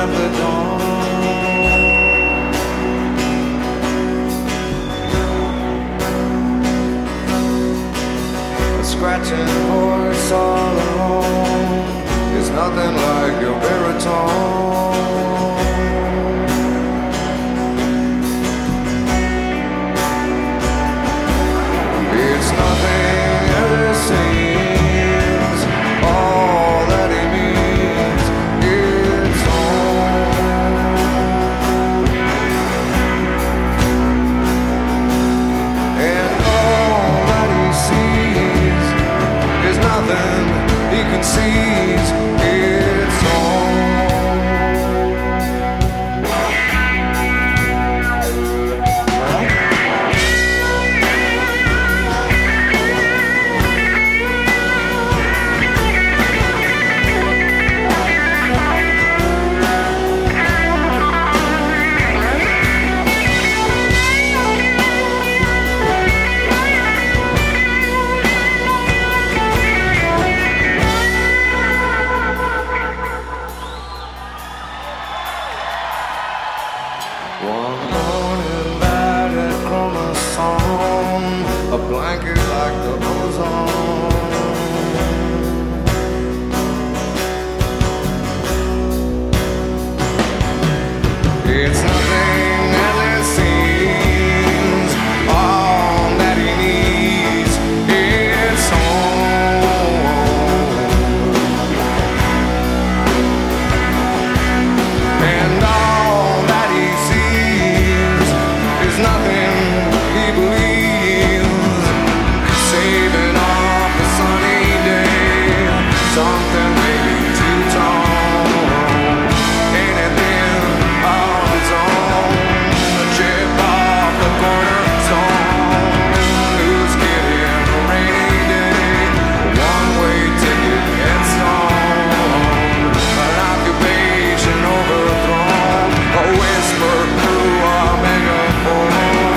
at the dawn. A scratching voice all alone is nothing like your baritone. It's nothing as it seems. All that he needs is home. And all that he sees is nothing he conceives. It's home. One morning that had grown a song, a blanket like the ozone. It's nothing as it seems. All that he needs is home. And all that he sees is nothing he believes. Saving off a sunny day, something maybe too tall. Anything on its own, a chip off the cornerstone. Who's kidding a rainy day? One-way ticket gets on. An occupation overthrown, a whisper through a megaphone.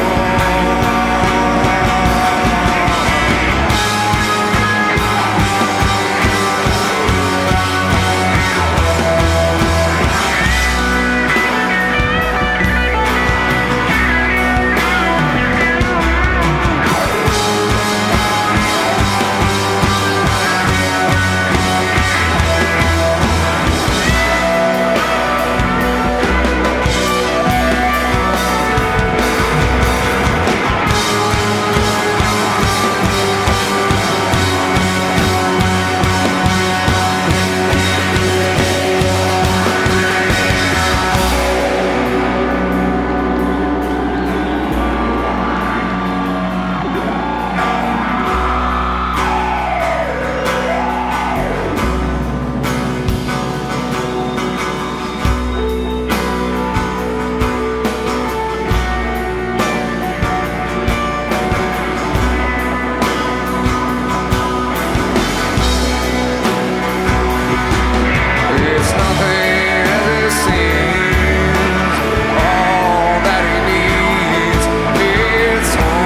It's nothing as it seems. All that he needs is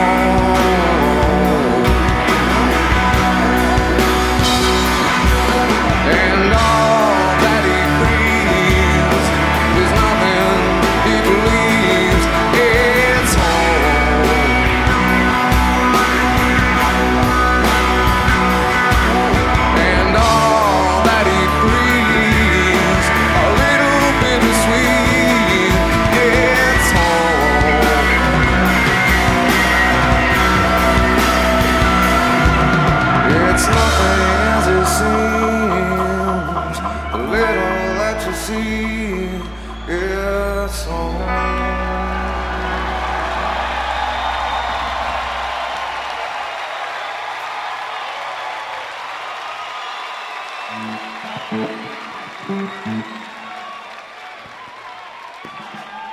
home. And all that he breathes is nothing he believes. It's home. And all that he breathes, a little bittersweet, it's home. It's nothing as it seems. The little that you see, it's home.